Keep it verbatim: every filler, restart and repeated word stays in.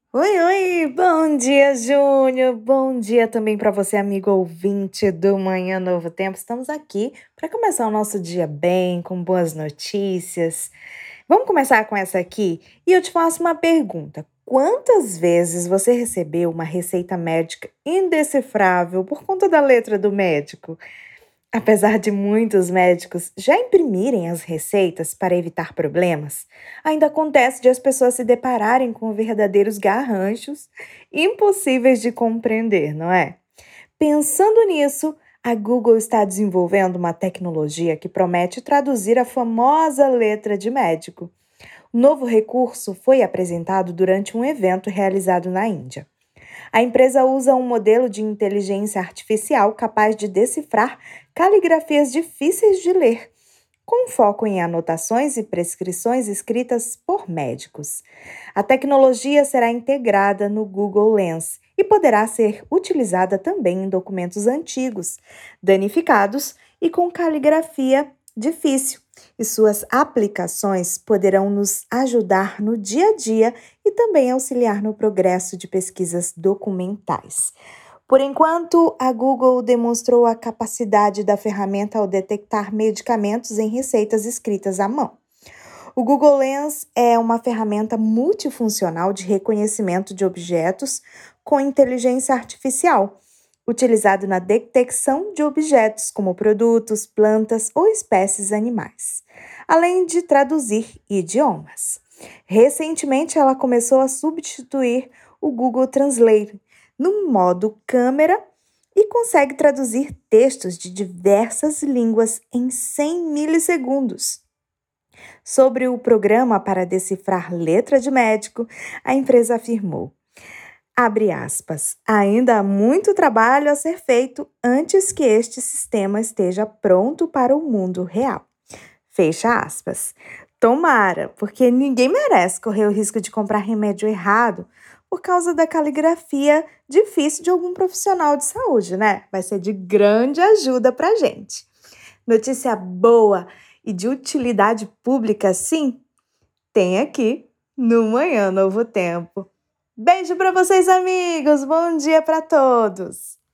Oi, oi, bom dia, Júnior. Bom dia também para você, amigo ouvinte do Manhã Novo Tempo. Estamos aqui para começar o nosso dia bem, com boas notícias. Vamos começar com essa aqui? E eu te faço uma pergunta. Quantas vezes você recebeu uma receita médica indecifrável por conta da letra do médico? Apesar de muitos médicos já imprimirem as receitas para evitar problemas, ainda acontece de as pessoas se depararem com verdadeiros garranchos impossíveis de compreender, não é? Pensando nisso, a Google está desenvolvendo uma tecnologia que promete traduzir a famosa letra de médico. O novo recurso foi apresentado durante um evento realizado na Índia. A empresa usa um modelo de inteligência artificial capaz de decifrar caligrafias difíceis de ler, com foco em anotações e prescrições escritas por médicos. A tecnologia será integrada no Google Lens e poderá ser utilizada também em documentos antigos, danificados e com caligrafia difícil. E suas aplicações poderão nos ajudar no dia a dia e também auxiliar no progresso de pesquisas documentais. Por enquanto, a Google demonstrou a capacidade da ferramenta ao detectar medicamentos em receitas escritas à mão. O Google Lens é uma ferramenta multifuncional de reconhecimento de objetos com inteligência artificial, utilizado na detecção de objetos como produtos, plantas ou espécies animais, além de traduzir idiomas. Recentemente, ela começou a substituir o Google Translate no modo câmera e consegue traduzir textos de diversas línguas em cem milissegundos. Sobre o programa para decifrar letra de médico, a empresa afirmou, abre aspas, ainda há muito trabalho a ser feito antes que este sistema esteja pronto para o mundo real. Fecha aspas. Tomara, porque ninguém merece correr o risco de comprar remédio errado por causa da caligrafia difícil de algum profissional de saúde, né? Vai ser de grande ajuda pra gente. Notícia boa e de utilidade pública, sim, tem aqui no Manhã Novo Tempo. Beijo para vocês, amigos. Bom dia para todos.